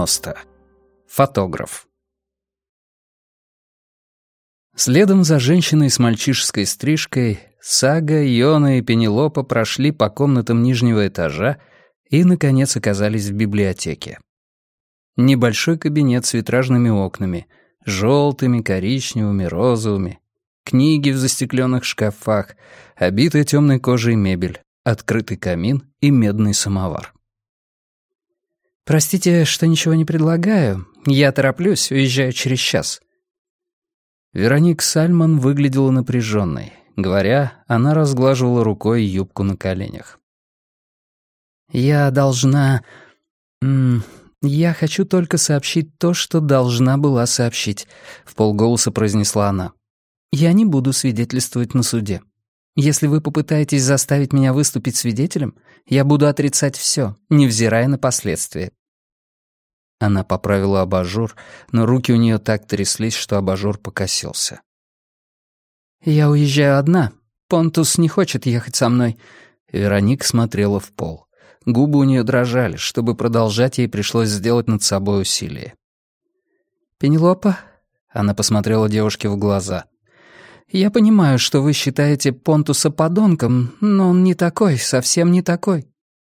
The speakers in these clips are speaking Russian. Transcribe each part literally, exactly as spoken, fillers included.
девяносто. Фотограф. Следом за женщиной с мальчишеской стрижкой Сага, Йона и Пенелопа прошли по комнатам нижнего этажа и, наконец, оказались в библиотеке. Небольшой кабинет с витражными окнами, желтыми, коричневыми, розовыми, книги в застекленных шкафах, обитая темной кожей мебель, открытый камин и медный самовар. «Простите, что ничего не предлагаю. Я тороплюсь, уезжаю через час». Вероника Сальман выглядела напряженной. Говоря, она разглаживала рукой юбку на коленях. «Я должна... М я хочу только сообщить то, что должна была сообщить», — вполголоса произнесла она. «Я не буду свидетельствовать на суде. Если вы попытаетесь заставить меня выступить свидетелем, я буду отрицать все, невзирая на последствия». Она поправила абажур, но руки у нее так тряслись, что абажур покосился. «Я уезжаю одна. Понтус не хочет ехать со мной». Вероника смотрела в пол. Губы у нее дрожали. Чтобы продолжать, ей пришлось сделать над собой усилие. «Пенелопа», — она посмотрела девушке в глаза, — «я понимаю, что вы считаете Понтуса подонком, но он не такой, совсем не такой».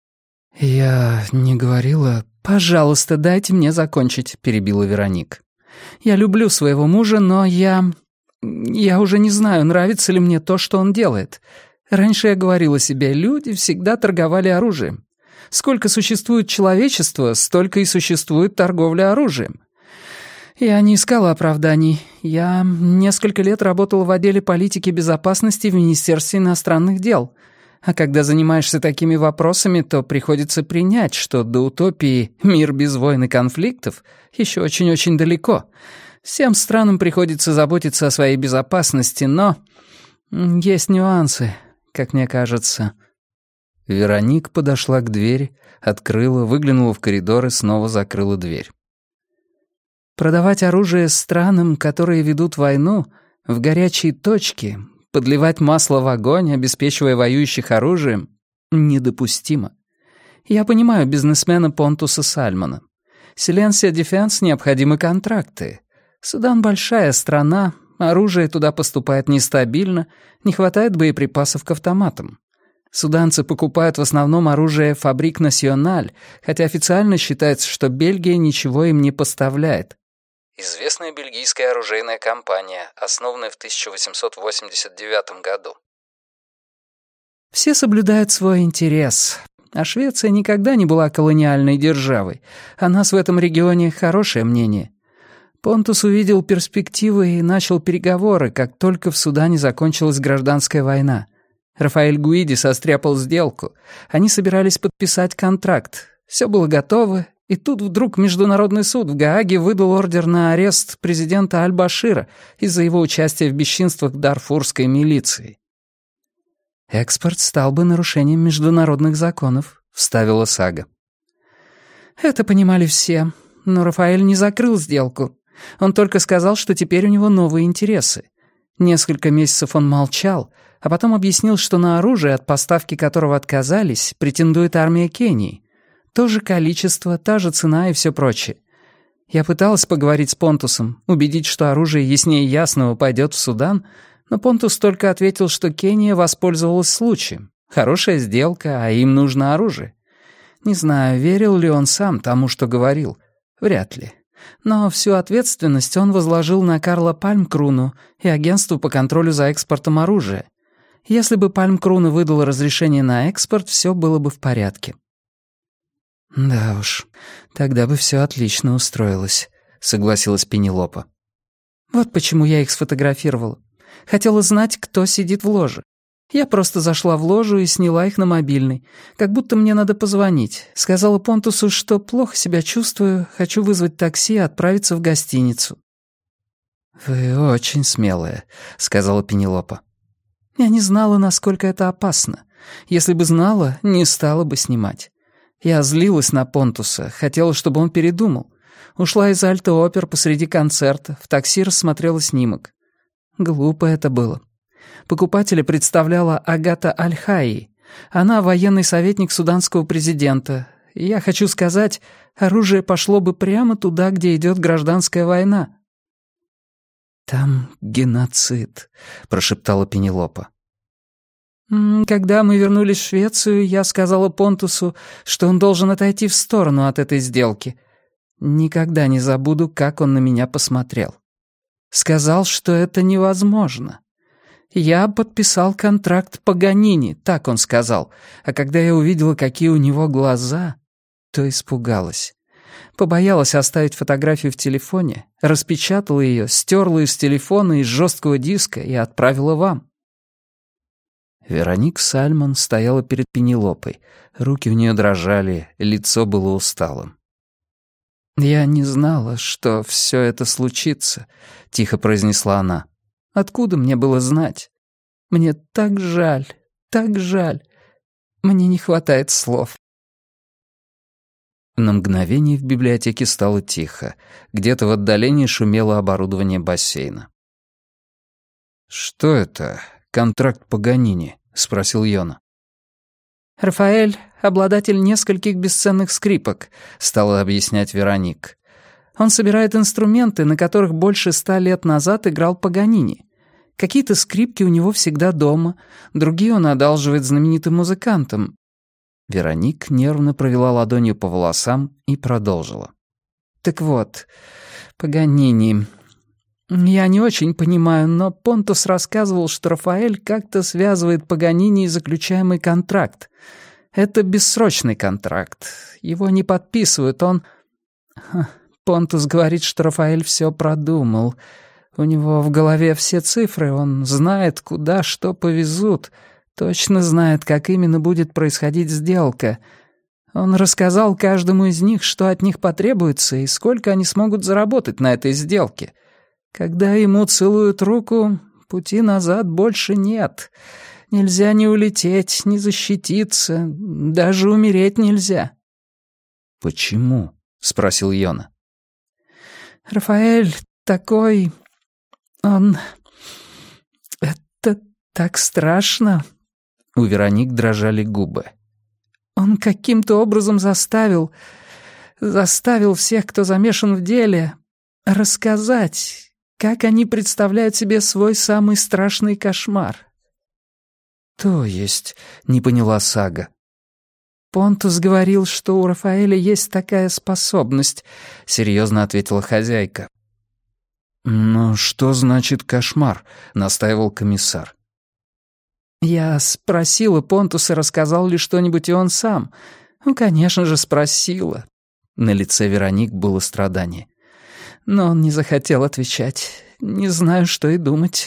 «Я не говорила...» «Пожалуйста, дайте мне закончить», — перебила Вероника. «Я люблю своего мужа, но я... Я уже не знаю, нравится ли мне то, что он делает. Раньше я говорила себе, люди всегда торговали оружием. Сколько существует человечества, столько и существует торговля оружием. Я не искала оправданий. Я несколько лет работала в отделе политики и безопасности в Министерстве иностранных дел. А когда занимаешься такими вопросами, то приходится принять, что до утопии «мир без войн и конфликтов» еще очень-очень далеко. Всем странам приходится заботиться о своей безопасности, но есть нюансы, как мне кажется». Вероника подошла к двери, открыла, выглянула в коридор и снова закрыла дверь. «Продавать оружие странам, которые ведут войну, в горячие точки, подливать масло в огонь, обеспечивая воюющих оружием, недопустимо. Я понимаю бизнесмена Понтуса Сальмана. Силенсия Дефенс необходимы контракты. Судан большая страна, оружие туда поступает нестабильно, не хватает боеприпасов к автоматам. Суданцы покупают в основном оружие «Фабрик Насьональ», хотя официально считается, что Бельгия ничего им не поставляет. Известная бельгийская оружейная компания, основанная в тысяча восемьсот восемьдесят девятом году. Все соблюдают свой интерес, а Швеция никогда не была колониальной державой. О нас в этом регионе хорошее мнение. Понтус увидел перспективы и начал переговоры, как только в Судане закончилась гражданская война. Рафаэль Гуиди состряпал сделку. Они собирались подписать контракт. Все было готово. И тут вдруг Международный суд в Гааге выдал ордер на арест президента Аль-Башира из-за его участия в бесчинствах дарфурской милиции. «Экспорт стал бы нарушением международных законов», — вставила Сага. Это понимали все, но Рафаэль не закрыл сделку. Он только сказал, что теперь у него новые интересы. Несколько месяцев он молчал, а потом объяснил, что на оружие, от поставки которого отказались, претендует армия Кении. То же количество, та же цена и все прочее. Я пыталась поговорить с Понтусом, убедить, что оружие яснее ясного пойдет в Судан, но Понтус только ответил, что Кения воспользовалась случаем. Хорошая сделка, а им нужно оружие. Не знаю, верил ли он сам тому, что говорил. Вряд ли. Но всю ответственность он возложил на Карла Пальмкруну и агентству по контролю за экспортом оружия. Если бы Пальмкруна выдал разрешение на экспорт, все было бы в порядке. «Да уж, тогда бы все отлично устроилось», — согласилась Пенелопа. «Вот почему я их сфотографировала. Хотела знать, кто сидит в ложе. Я просто зашла в ложу и сняла их на мобильный, как будто мне надо позвонить. Сказала Понтусу, что плохо себя чувствую, хочу вызвать такси и отправиться в гостиницу». «Вы очень смелая», — сказала Пенелопа. «Я не знала, насколько это опасно. Если бы знала, не стала бы снимать. Я злилась на Понтуса, хотела, чтобы он передумал. Ушла из Альто-Опер посреди концерта, в такси рассмотрела снимок. Глупо это было. Покупателя представляла Агата Аль-Хаи. Она военный советник суданского президента. И я хочу сказать, Оружие пошло бы прямо туда, где идет гражданская война». «Там геноцид», — прошептала Пенелопа. «Когда мы вернулись в Швецию, я сказала Понтусу, что он должен отойти в сторону от этой сделки. Никогда не забуду, как он на меня посмотрел. Сказал, что это невозможно. Я подписал контракт Паганини, так он сказал, а когда я увидела, какие у него глаза, то испугалась. Побоялась оставить фотографию в телефоне, распечатала ее, стерла из телефона, из жесткого диска и отправила вам». Вероник Сальмон стояла перед Пенелопой. Руки у нее дрожали, лицо было усталым. «Я не знала, что все это случится», — тихо произнесла она. «Откуда мне было знать? Мне так жаль, так жаль. Мне не хватает слов». На мгновение в библиотеке стало тихо. Где-то в отдалении шумело оборудование бассейна. «Что это? Контракт Паганини?» — спросил Йона. «Рафаэль — обладатель нескольких бесценных скрипок», — стала объяснять Вероник. «Он собирает инструменты, на которых больше ста лет назад играл Паганини. Какие-то скрипки у него всегда дома, другие он одалживает знаменитым музыкантам». Вероник нервно провела ладонью по волосам и продолжила. «Так вот, Паганини. Я не очень понимаю, но Понтус рассказывал, что Рафаэль как-то связывает Паганини и заключаемый контракт. Это бессрочный контракт. Его не подписывают, он... Понтус говорит, что Рафаэль все продумал. У него в голове все цифры, он знает, куда что повезут, точно знает, как именно будет происходить сделка. Он рассказал каждому из них, что от них потребуется и сколько они смогут заработать на этой сделке. Когда ему целуют руку, пути назад больше нет. Нельзя ни улететь, ни защититься, даже умереть нельзя». «Почему?» — спросил Йона. «Рафаэль такой... он... это так страшно». У Вероник дрожали губы. «Он каким-то образом заставил... заставил всех, кто замешан в деле, рассказать, как они представляют себе свой самый страшный кошмар». «То есть?» — не поняла Сага. «Понтус говорил, что у Рафаэля есть такая способность», — серьезно ответила хозяйка. «Но что значит кошмар?» — настаивал комиссар. «Я спросила Понтуса, рассказал ли что-нибудь и он сам. Ну, конечно же, спросила». На лице Вероник было страдание. «Но он не захотел отвечать. Не знаю, что и думать».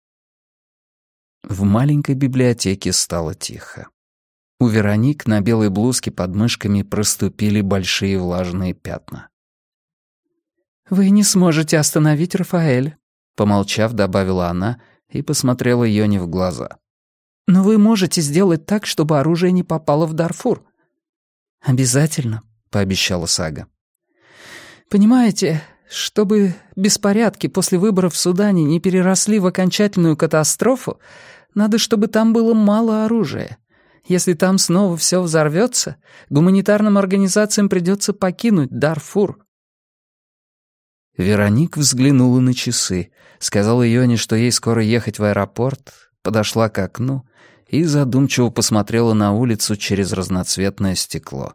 В маленькой библиотеке стало тихо. У Вероник на белой блузке под мышками проступили большие влажные пятна. «Вы не сможете остановить Рафаэля», — помолчав, добавила она и посмотрела Йоне в глаза. «Но вы можете сделать так, чтобы оружие не попало в Дарфур». «Обязательно», — пообещала Сага. «Понимаете, чтобы беспорядки после выборов в Судане не переросли в окончательную катастрофу, надо, чтобы там было мало оружия. Если там снова все взорвется, гуманитарным организациям придется покинуть Дарфур». Вероник взглянула на часы, сказала Йоне, что ей скоро ехать в аэропорт, подошла к окну и задумчиво посмотрела на улицу через разноцветное стекло.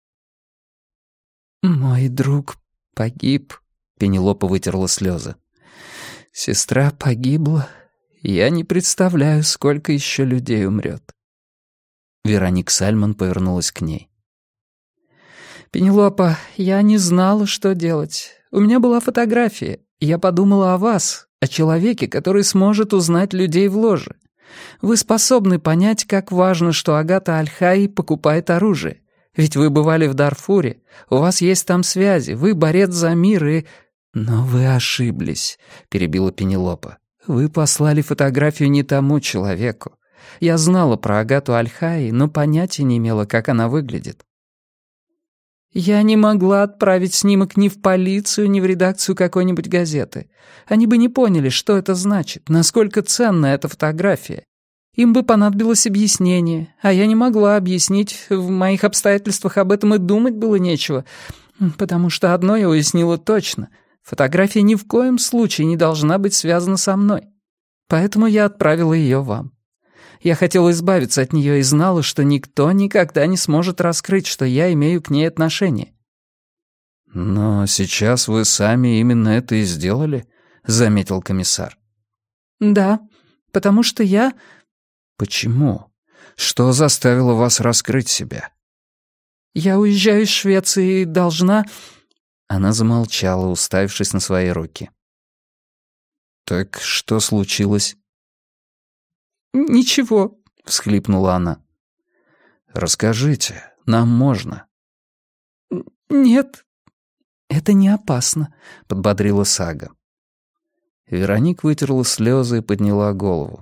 «Мой друг погиб», — Пенелопа вытерла слезы. «Сестра погибла. Я не представляю, сколько еще людей умрет». Вероник Сальмон повернулась к ней. «Пенелопа, я не знала, что делать. У меня была фотография. Я подумала о вас, о человеке, который сможет узнать людей в ложе. Вы способны понять, как важно, что Агата Аль-Хаи покупает оружие. Ведь вы бывали в Дарфуре, у вас есть там связи, вы борец за мир и...» «Но вы ошиблись», — перебила Пенелопа. «Вы послали фотографию не тому человеку. Я знала про Агату Аль-Хаи, но понятия не имела, как она выглядит». «Я не могла отправить снимок ни в полицию, ни в редакцию какой-нибудь газеты. Они бы не поняли, что это значит, насколько ценна эта фотография. Им бы понадобилось объяснение, а я не могла объяснить, в моих обстоятельствах об этом и думать было нечего. «Потому что одно я уяснила точно. Фотография ни в коем случае не должна быть связана со мной. Поэтому я отправила ее вам. Я хотела избавиться от нее и знала, что никто никогда не сможет раскрыть, что я имею к ней отношение». «Но сейчас вы сами именно это и сделали», — заметил комиссар. «Да, потому что я...» «Почему? Что заставило вас раскрыть себя?» «Я уезжаю из Швеции и должна...» Она замолчала, уставившись на свои руки. «Так что случилось?» «Ничего», — всхлипнула она. «Расскажите, нам можно». «Нет, это не опасно», — подбодрила Сага. Вероник вытерла слезы и подняла голову.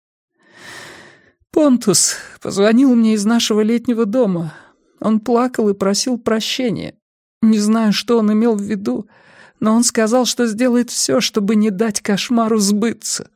«Понтус позвонил мне из нашего летнего дома. Он плакал и просил прощения. Не знаю, что он имел в виду, но он сказал, что сделает все, чтобы не дать кошмару сбыться».